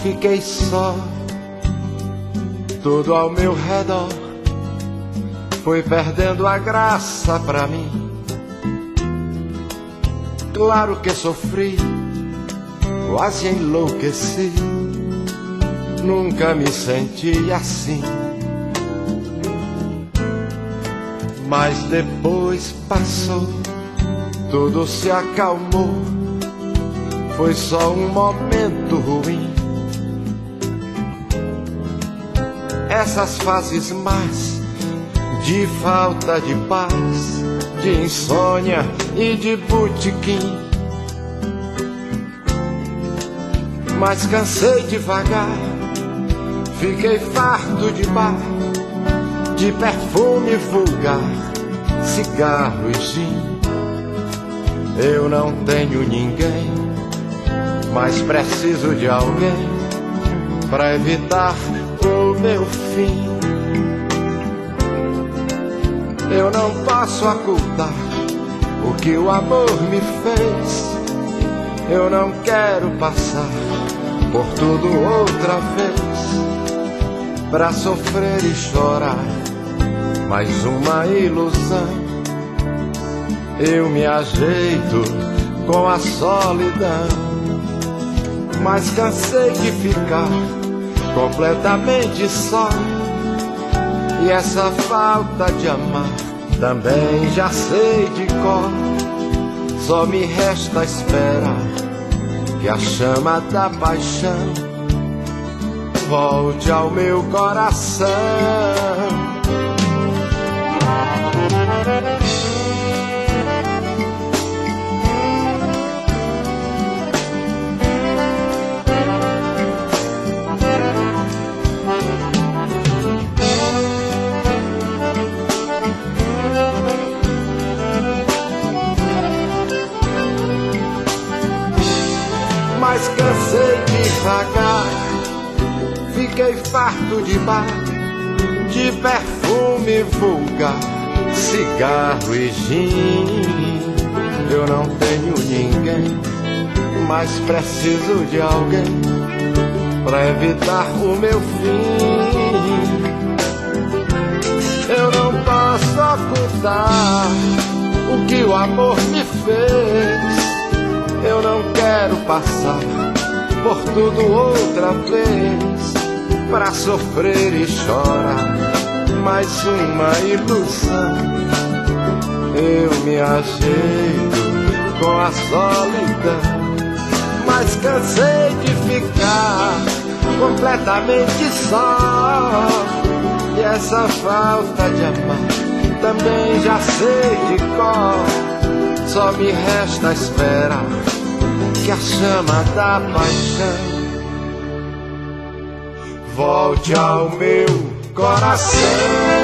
fiquei só. Tudo ao meu redor foi perdendo a graça pra mim. Claro que sofri, quase enlouqueci. Nunca me senti assim. Mas depois passou, tudo se acalmou. Foi só um momento ruim. Essas fases más de falta de paz, de insônia e de botequim. Mas cansei devagar, fiquei farto de bar, de perfume vulgar, cigarro e gin. Eu não tenho ninguém, mas preciso de alguém pra evitar o meu fim. Eu não posso ocultar o que o amor me fez. Eu não quero passar por tudo outra vez, pra sofrer e chorar mais uma ilusão. Eu me ajeito com a solidão, mas cansei de ficar completamente só. E essa falta de amar também já sei de cor. Só me resta esperar que a chama da paixão volte ao meu coração. Mas cansei devagar, fiquei farto de bar, de perfume vulgar, cigarro e gin. Eu não tenho ninguém, mas preciso de alguém pra evitar o meu fim. Eu não posso ocultar o que o amor me fez. Eu não quero passar por tudo outra vez, pra sofrer e chorar mais uma ilusão. Eu me ajeito com a solidão, mas cansei de ficar completamente só. E essa falta de amar também já sei de cor. Só me resta esperar que a chama da paixão volte ao meu coração.